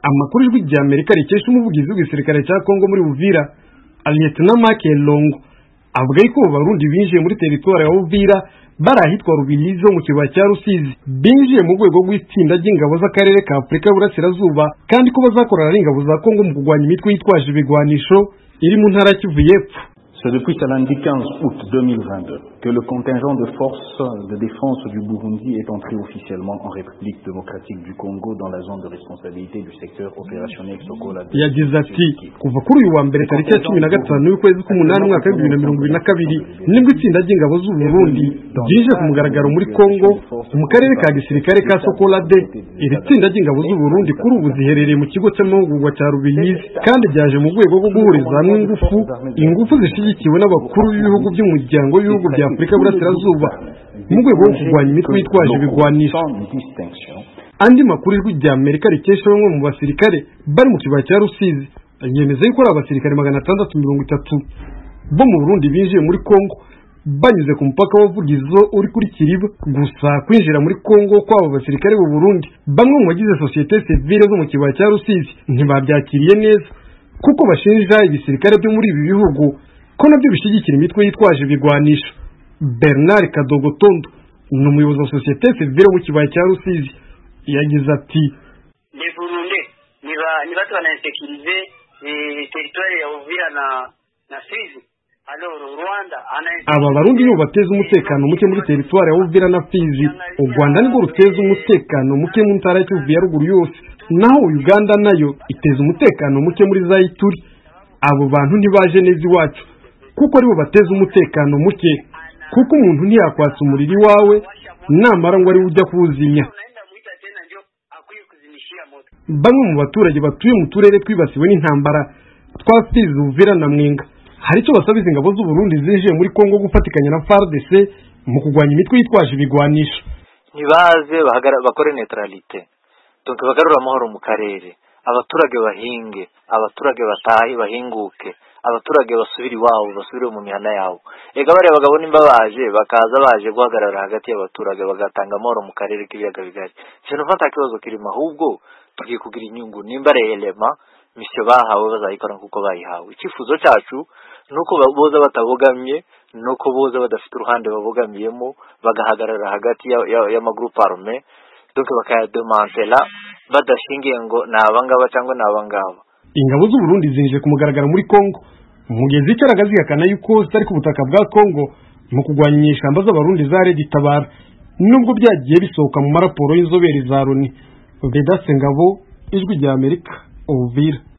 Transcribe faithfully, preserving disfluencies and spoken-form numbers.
amakuru y'ijwi rya Amerika rikesha umuvugizi w'igisirikare cya Kongo muri Uvira Lieutenant Mark Elongo avuga ko Abarundi binjiye muri teritwari ya Uvira barahitwa Rubirizi mu kibaya cya Rusizi binjiye mu rwego rw'itsinda ry'ingabo z'akarere ka Afurika y'Uburasirazuba kandi ko bazakorana n'ingabo za Kongo mu kurwanya imitwe yitwaje ibigwanisho iri mu ntara y'Kivu y'Epfo. C'est depuis ce lundi quinze août deux mille vingt-deux que le contingent de forces de défense du Burundi est entré officiellement en République démocratique du Congo dans la zone de responsabilité du secteur opérationnel Sokola. Yagize ati kuva kuri uyu wa mbere tariki ya cumi na gatanu y'ukwezi k'umunani mwaka wa bibiri na mirongo ibiri na kabiri nibwo itsinda ry'ingabo z'u Burundi ryinjiye ku mugaragaro muri Kongo mu karere ka gisirikare ka Sokola de. Iri tsinda ry'ingabo z'u Burundi kuri ubu ziherereye mu kigo cy'amahugurwa cya Rubirizi kandi ryaje mu rwego rwo guhuriza hamwe ingufu ingufu zishyigikiwe n'abakuru b'ibihugu by'umuryango w'ibihugu bya Afurika y'Uburasirazuba mu rwego rwo kurwanya imitwe yitwaje ibigwanisho. Andi makuru y'ijwi rya Amerika rikesha bamwe mu basirikare bari mu kibaya cya Rusizi yemeza yuko ari abasirikare magana atandatu mirongo itatu bo mu Burundi binjiye muri Kongo banyuze ku mupaka wa Vugizo uri kuri Kiriba. Gusa kwinjira muri Kongo kw'abo basirikare b'u Burundi bamwe mu bagize societe civile zo mu kibaya cya Rusizi ntibabyakiriye neza kuko bashinja ibisirikare byo muri ibi bihugu ko nabyo bishyigikira imitwe yitwaje ibigwanisho. Bernard Kadogotondo ni umuyobozi wa societe civile mu kibaya cya Rusizi yagize ati les Burundais niba niba twanaisekirize territoire ya Uvira na na Fizi. Aba Barundi nibo bateza umutekano muke muri teritwari ya Uvira na Fizi. U Rwanda nirwo ruteza umutekano muke mu ntara ya Kivu ya ruguru yose, naho Uganda nayo iteza umutekano muke muri za Ituri. Abo bantu ntibaje neza iwacu kuko aribo bateza umutekano muke, kuko umuntu ntiyakwatsa umuriro wawe namara ngo ari ujya kuwuzimya. Bamwe mu baturage batuye mu turere twibasiwe n'intambara twa Fizi, Uvira na Mwenga hari icyo basaba izi ngabo z'u Burundi zinjiye muri Kongo gufatikanya na F A R D C mu kurwanya imitwe yitwaje ibigwanisho. Ntibaze bakore neutralité, donc bagarura amahoro mu karere, abaturage bahinge, abaturage batahi bahinguke, abaturage basubira iwabo, basubire mu mihana yabo. Ega bari abagabo nimba baje bakaza baje guhagarara hagati y'abaturage bagatanga amahoro mu karere k'ibiyaga bigari. Cyo mfata kibazo kirimo ahubwo tugiye kugira inyungu nimba relema misyo bahawe bazayikora kuko bayihawe. Ikifuzo cyacu nuko boza batabogamye, nuko boza badafite uruhande babogamiyemo, bagahagarara hagati y'amagroupe armé, donc bakayademantela badashingiye ngo nabangaba cyangwa nabangaba. Ingabo z'u Burundi zinje ku mugaragaro muri Kongo mugezi cyaragazikana yuko zitari ku butaka bwa Kongo mu kugwanya ishamba z'abarundi za Red Tabara, nubwo byagiye bisohoka mu maraporo y'inzobere za Loni. Vedaste Ngabo, Ijwi rya Amerika, Uvira.